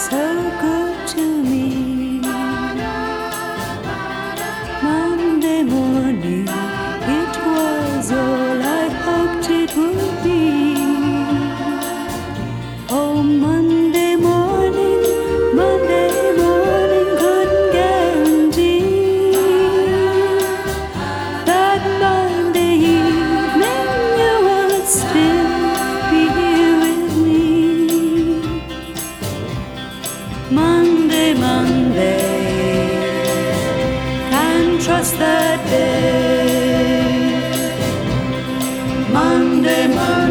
so good to me. Monday morning, it was all I hoped it would be. Oh, Monday morning, couldn't guarantee that Monday evening you would still be here with me. Monday, can't trust that day. Monday.